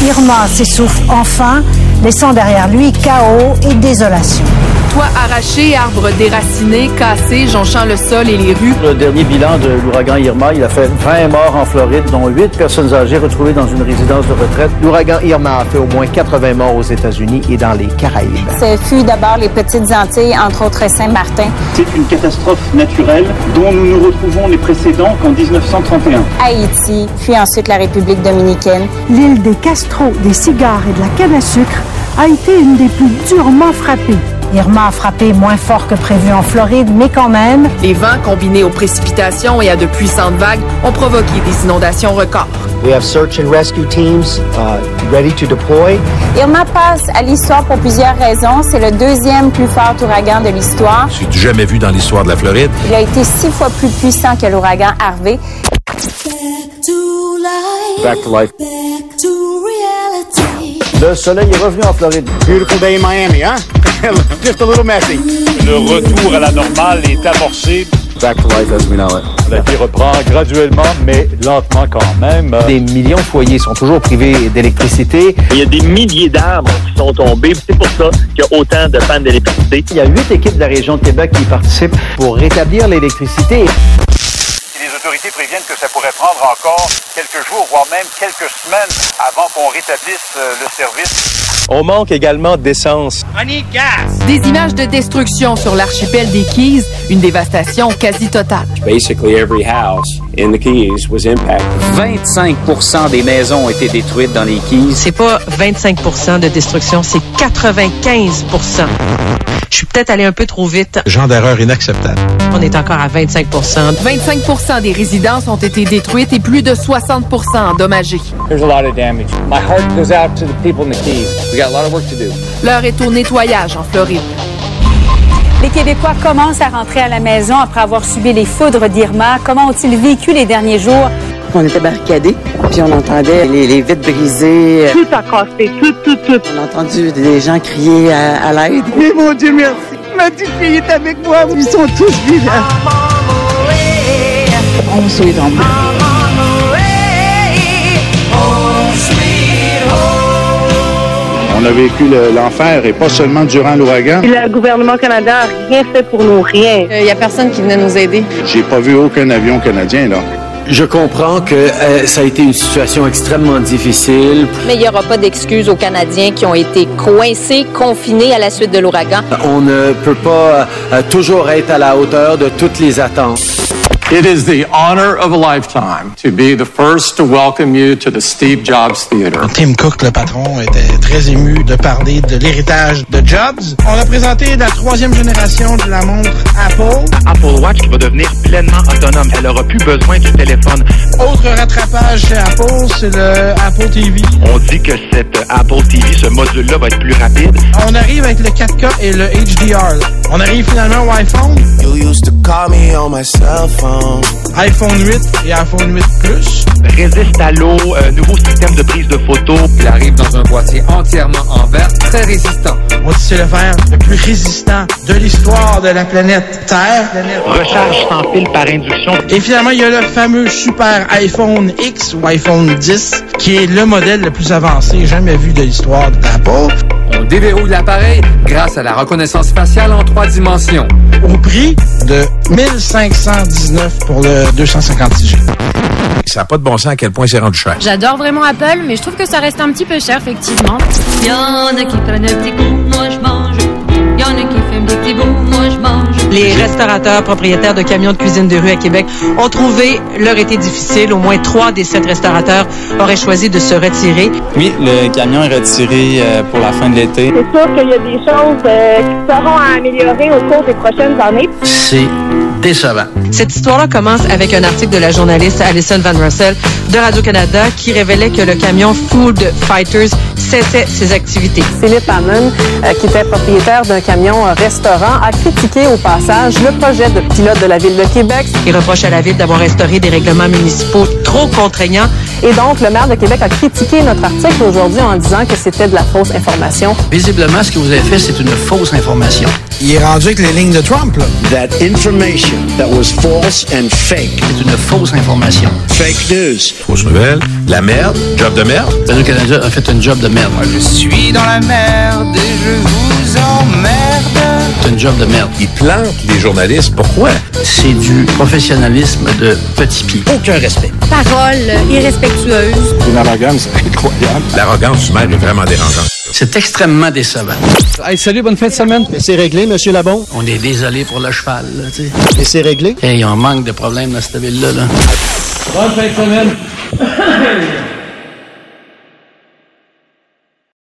Irma s'essouffle enfin, laissant derrière lui chaos et désolation. Toits arrachés, arbres déracinés, cassés, jonchant le sol et les rues. Le dernier bilan de l'ouragan Irma, il a fait 20 morts en Floride, dont 8 personnes âgées retrouvées dans une résidence de retraite. L'ouragan Irma a fait au moins 80 morts aux États-Unis et dans les Caraïbes. Ce fut d'abord les Petites Antilles, entre autres Saint-Martin. C'est une catastrophe naturelle dont nous nous retrouvons les précédents qu'en 1931. Haïti, puis ensuite la République dominicaine. L'île des Castro, des cigares et de la canne à sucre a été une des plus durement frappées. Irma a frappé moins fort que prévu en Floride, mais quand même... Les vents, combinés aux précipitations et à de puissantes vagues, ont provoqué des inondations records. We have search and rescue teams ready to deploy. Irma passe à l'histoire pour plusieurs raisons. C'est le deuxième plus fort ouragan de l'histoire. C'est jamais vu dans l'histoire de la Floride. Il a été 6 fois plus puissant que l'ouragan Harvey. Back to life. Back to reality. Le soleil est revenu en Floride. Beautiful day in Miami, hein? Just a little messy. Le retour à la normale est amorcé. Back to life as we know it. La vie reprend graduellement, mais lentement quand même. Des millions de foyers sont toujours privés d'électricité. Il y a des milliers d'arbres qui sont tombés. C'est pour ça qu'il y a autant de pannes d'électricité. Il y a 8 équipes de la région de Québec qui participent Pour rétablir l'électricité. Les autorités préviennent que ça pourrait prendre encore quelques jours, voire même quelques semaines avant qu'on rétablisse le service. On manque également d'essence. Des images de destruction sur l'archipel des Keys, une dévastation quasi totale. Basically every house in the Keys was impacted. 25% des maisons ont été détruites dans les Keys. C'est pas 25% de destruction, c'est 95%. Je suis peut-être allé un peu trop vite. Genre d'erreur inacceptable. On est encore à 25%. 25% des résidences ont été détruites et plus de 60% endommagées. There's a lot of damage. My heart goes out to the people in the Keys. We got a lot of work to do. L'heure est au nettoyage en Floride. Les Québécois commencent à rentrer à la maison après avoir subi les foudres d'Irma. Comment ont-ils vécu les derniers jours? On était barricadés, puis on entendait les vitres brisées. Tout a cassé, tout. On a entendu des gens crier à l'aide. Mais mon Dieu, merci. Ma petite fille est avec moi. Ils sont tous vivants. On se est tombé. On a vécu l'enfer, et pas seulement durant l'ouragan. Le gouvernement canadien n'a rien fait pour nous, rien. Il n'y a personne qui venait nous aider. J'ai pas vu aucun avion canadien, là. Je comprends que ça a été une situation extrêmement difficile. Mais il n'y aura pas d'excuses aux Canadiens qui ont été coincés, confinés à la suite de l'ouragan. On ne peut pas toujours être à la hauteur de toutes les attentes. It is the honor of a lifetime to be the first to welcome you to the Steve Jobs Theater. Tim Cook, le patron, était très ému de parler de l'héritage de Jobs. On a présenté la 3e génération de la montre Apple. Apple Watch qui va devenir pleinement autonome. Elle aura plus besoin du téléphone. Autre rattrapage chez Apple, c'est le Apple TV. On dit que cette Apple TV, ce module-là va être plus rapide. On arrive avec le 4K et le HDR. On arrive finalement au iPhone. You used to call me on my cell phone. iPhone 8 et iPhone 8 Plus. Résiste à l'eau, nouveau système de prise de photo. Il arrive dans un boîtier entièrement en verre, très résistant. On dit c'est le verre le plus résistant de l'histoire de la planète Terre. Recharge sans fil par induction. Et finalement, il y a le fameux super iPhone X ou iPhone 10, qui est le modèle le plus avancé jamais vu de l'histoire d'Apple. On déverrouille l'appareil grâce à la reconnaissance faciale en 3 dimensions. Au prix de 1519 pour le 256G. Ça n'a pas de bon sens à quel point c'est rendu cher. J'adore vraiment Apple, mais je trouve que ça reste un petit peu cher, effectivement. Il y en a qui prennent un petit coup, moi je mange. Il y en a qui fument des petits bouts, moi je mange. Les restaurateurs propriétaires de camions de cuisine de rue à Québec ont trouvé leur été difficile. Au moins 3 des 7 restaurateurs auraient choisi de se retirer. Oui, le camion est retiré pour la fin de l'été. C'est sûr qu'il y a des choses qui seront à améliorer au cours des prochaines années. C'est décevant. Cette histoire-là commence avec un article de la journaliste Alison Van Russell de Radio-Canada qui révélait que le camion Food Fighters cessait ses activités. Philippe Hammond, qui était propriétaire d'un camion-restaurant, a critiqué au passage le projet de pilote de la Ville de Québec. Il reproche à la Ville d'avoir instauré des règlements municipaux trop contraignants. Et donc, le maire de Québec a critiqué notre article aujourd'hui en disant que c'était de la fausse information. Visiblement, ce que vous avez fait, c'est une fausse information. Il est rendu avec les lignes de Trump, là. That information information that was false and fake. C'est une fausse information. Fake news. Fausse nouvelle, de la merde, job de merde. Radio-Canada a fait un job de merde. Moi, je suis dans la merde et je vous emmerde. C'est un job de merde. Ils plantent les journalistes. Pourquoi? C'est du professionnalisme de petit pied. Aucun respect. Paroles irrespectueuses. Une arrogance incroyable. L'arrogance du maire est vraiment dérangeante. C'est extrêmement décevant. Hey, salut, bonne fin de semaine. Et c'est réglé, monsieur Labon? On est désolé pour le cheval, là, tu sais. Et c'est réglé? Hey, on manque de problèmes dans cette ville-là, là. Bonne fin de semaine.